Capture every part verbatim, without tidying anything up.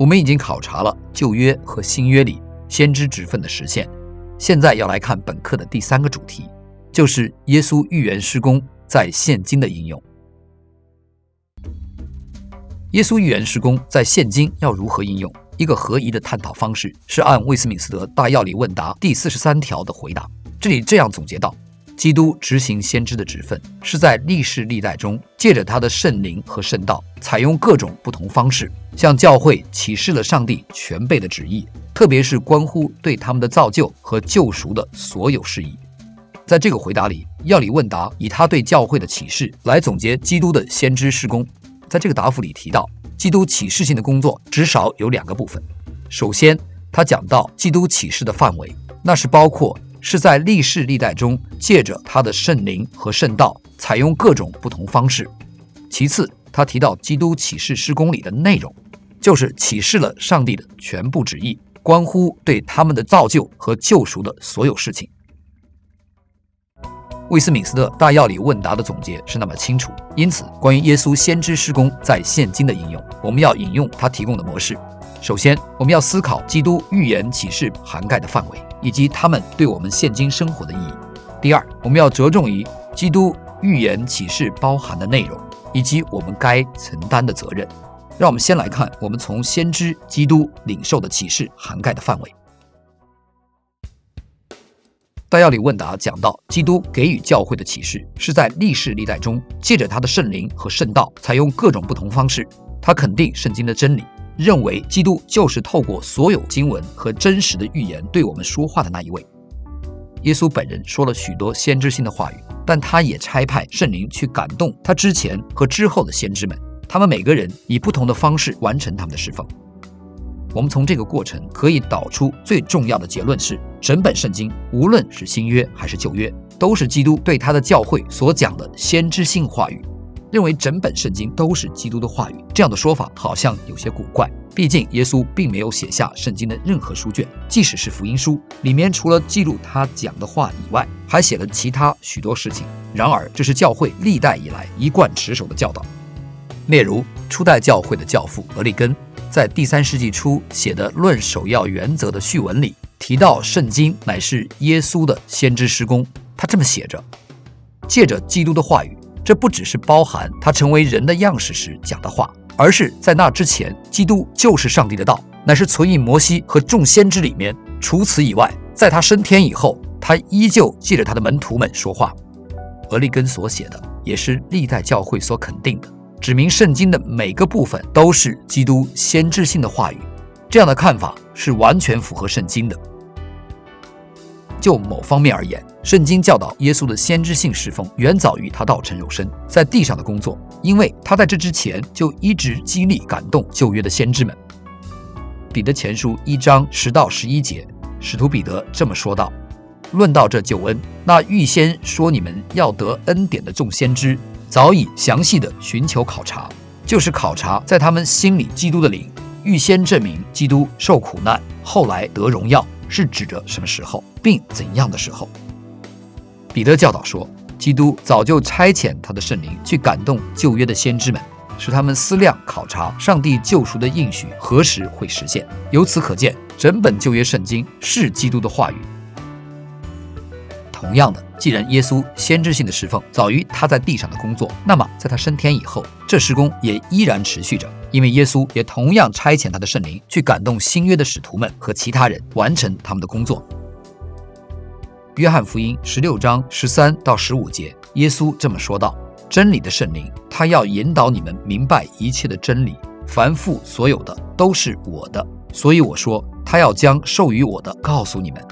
我们已经考察了旧约和新约里先知职分的实现，现在要来看本课的第三个主题，就是耶稣预言事工在现今的应用。耶稣预言事工在现今要如何应用？一个合宜的探讨方式是按魏斯敏斯特大要理问答第四十三条的回答。这里这样总结道：基督执行先知的职分，是在历世历代中借着他的圣灵和圣道，采用各种不同方式，向教会启示了上帝全备的旨意，特别是关乎对他们的造就和救赎的所有事宜。在这个回答里，要理问答以他对教会的启示来总结基督的先知事工。在这个答复里提到，基督启示性的工作至少有两个部分。首先，他讲到基督启示的范围，那是包括是在历世历代中借着他的圣灵和圣道，采用各种不同方式。其次，他提到基督启示事工里的内容，就是启示了上帝的全部旨意，关乎对他们的造就和救赎的所有事情。魏斯敏斯特大要理问答的总结是那么清楚，因此关于耶稣先知事工在现今的应用，我们要引用他提供的模式。首先，我们要思考基督预言启示涵盖的范围，以及他们对我们现今生活的意义。第二，我们要着重于基督预言启示包含的内容，以及我们该承担的责任。让我们先来看我们从先知基督领受的启示涵盖的范围。大要理问答讲到，基督给予教会的启示是在历世历代中借着他的圣灵和圣道，采用各种不同方式。他肯定圣经的真理，认为基督就是透过所有经文和真实的预言对我们说话的那一位。耶稣本人说了许多先知性的话语，但他也差派圣灵去感动他之前和之后的先知们，他们每个人以不同的方式完成他们的侍奉。我们从这个过程可以导出最重要的结论是，整本圣经无论是新约还是旧约，都是基督对他的教会所讲的先知性话语。认为整本圣经都是基督的话语，这样的说法好像有些古怪，毕竟耶稣并没有写下圣经的任何书卷，即使是福音书里面除了记录他讲的话以外，还写了其他许多事情。然而这是教会历代以来一贯持守的教导。例如初代教会的教父俄利根在第三世纪初写的《论首要原则》的序文里提到，圣经乃是耶稣的先知事工。他这么写着：借着基督的话语，这不只是包含他成为人的样式时讲的话，而是在那之前，基督就是上帝的道，乃是存于摩西和众先知里面。除此以外，在他升天以后，他依旧借着他的门徒们说话。俄利根所写的也是历代教会所肯定的，指明圣经的每个部分都是基督先知性的话语。这样的看法是完全符合圣经的。就某方面而言，圣经教导耶稣的先知性侍奉远早于他道成肉身在地上的工作，因为他在这之前就一直激励感动旧约的先知们。彼得前书一章十到十一节，使徒彼得这么说道：论到这救恩，那预先说你们要得恩典的众先知，早已详细的寻求考察，就是考察在他们心里基督的灵，预先证明基督受苦难，后来得荣耀，是指着什么时候，并怎样的时候。彼得教导说，基督早就差遣他的圣灵去感动旧约的先知们，使他们思量考察上帝救赎的应许何时会实现。由此可见，整本旧约圣经是基督的话语。同样的，既然耶稣先知性的侍奉早于他在地上的工作，那么在他升天以后，这事工也依然持续着，因为耶稣也同样差遣他的圣灵去感动新约的使徒们和其他人完成他们的工作。约翰福音十六章十三到十五节，耶稣这么说道：真理的圣灵，他要引导你们明白一切的真理，凡父所有的都是我的，所以我说他要将授予我的告诉你们。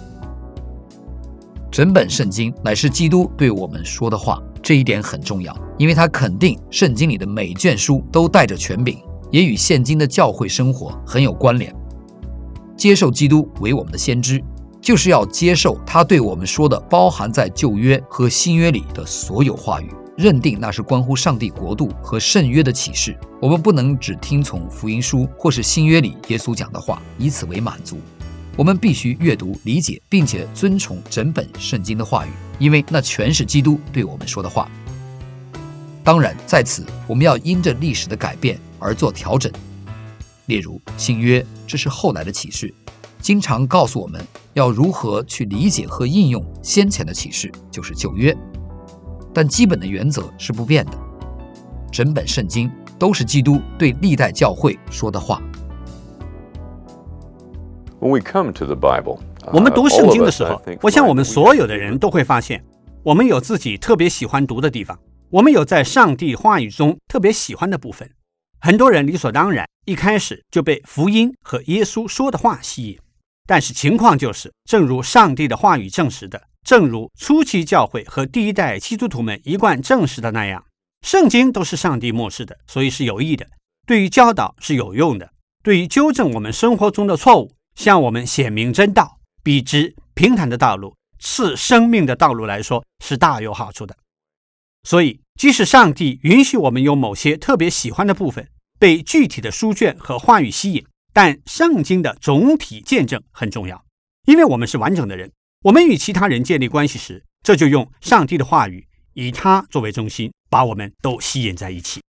整本圣经乃是基督对我们说的话，这一点很重要，因为他肯定圣经里的每卷书都带着权柄，也与现今的教会生活很有关联。接受基督为我们的先知，就是要接受他对我们说的包含在旧约和新约里的所有话语，认定那是关乎上帝国度和圣约的启示。我们不能只听从福音书或是新约里耶稣讲的话，以此为满足。我们必须阅读、理解并且遵从整本圣经的话语，因为那全是基督对我们说的话。当然，在此我们要因着历史的改变而做调整。 例如新约，这是后来的启示，经常告诉我们要如何去理解和应用先前的启示，就是旧约。但基本的原则是不变的，整本圣经都是基督对历代教会说的话。 When we come to the Bible, 我们读圣经的时候，我想我们所有的人都会发现，我们有自己特别喜欢读的地方，我们有在上帝话语中特别喜欢的部分。很多人理所当然一开始就被福音和耶稣说的话吸引，但是情况就是，正如上帝的话语证实的，正如初期教会和第一代基督徒们一贯证实的那样，圣经都是上帝默示的，所以是有益的，对于教导是有用的，对于纠正我们生活中的错误，向我们显明真道，比之平坦的道路、赐生命的道路来说，是大有好处的。所以即使上帝允许我们有某些特别喜欢的部分被具体的书卷和话语吸引，但圣经的总体见证很重要，因为我们是完整的人，我们与其他人建立关系时，这就用上帝的话语，以他作为中心，把我们都吸引在一起。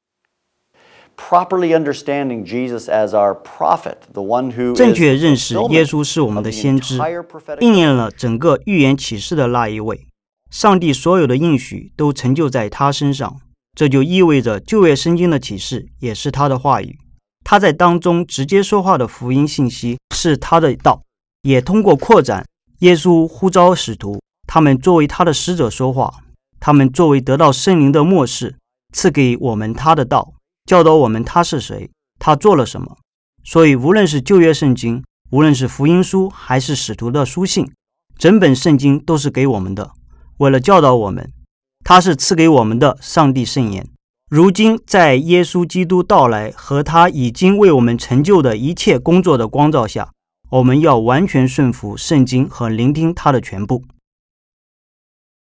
正确认识耶稣是我们的先知，应验了整个预言启示的那一位。上帝所有的应许都成就在他身上，这就意味着旧约圣经的启示也是他的话语。他在当中直接说话的福音信息是他的道，也通过扩展，耶稣呼召使徒，他们作为他的使者说话，他们作为得到圣灵的默示，赐给我们他的道，教导我们他是谁，他做了什么。所以无论是旧约圣经，无论是福音书还是使徒的书信，整本圣经都是给我们的，为了教导我们，他是赐给我们的上帝圣言。如今在耶稣基督到来和他已经为我们成就的一切工作的光照下，我们要完全顺服圣经和聆听他的全部。